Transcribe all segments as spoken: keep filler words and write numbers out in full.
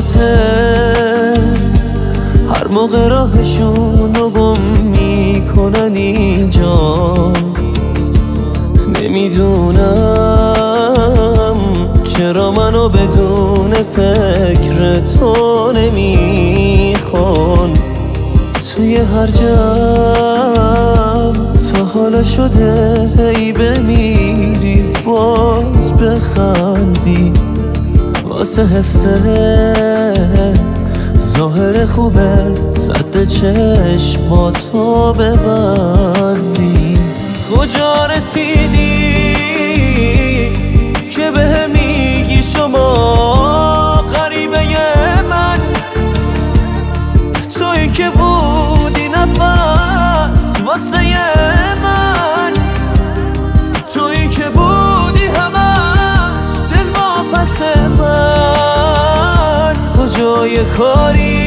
خاطراته هر موقع راهشون رو گم میکنن اینجا. نمیدونم چرا منو بدون فکر تو نمیخوان. توی هر جمع تا حالا شده هی بمیری باز بخندی. واسه حفظ ظاهر خوبت سد چشماتو ببندی. کجا رسیدی که به میگی شما غریبه من؟ تویی که بودی نفس واسه من، تویی که بودی همش دل واپس من. کجای کاری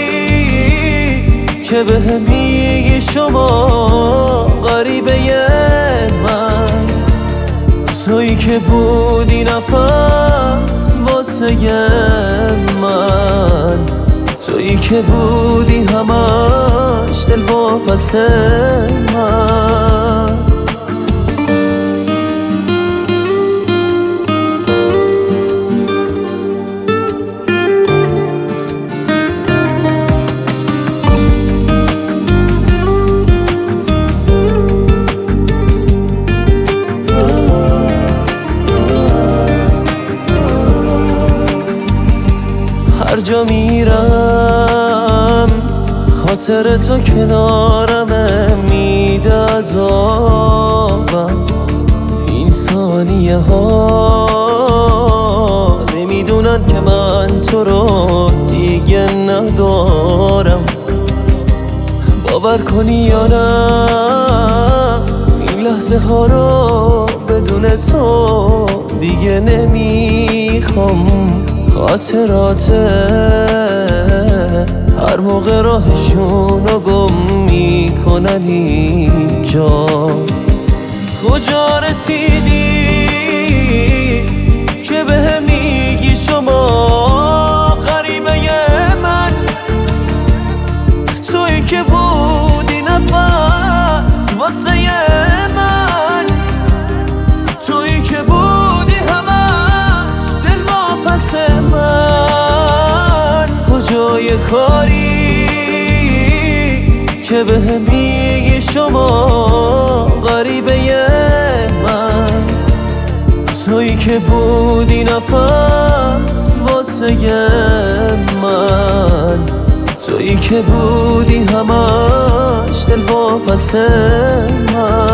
که به میگی شما غریبه من؟ تویی که بودی نفس واسه من، تویی که بودی همش دل واپس من. هر جا میرم خاطر تو کنارمه میده عذابم. این ثانیه ها نمیدونن که من تو رو دیگه ندارم. باور کنی یا نه این لحظه ها رو بدون تو دیگه نمیخوام. خاطرات هر موقع راهشون رو گم میکنن اینجا. کجا رسیدی که به میگی شما غریبه من؟ تویی که بودی نفس واسه من، تویی که بودی همش دل واپس من. کجای کاری که به میگی شما غریبه من؟ تویی که بودی نفس واسه من، تویی که بودی همش دل واپس من.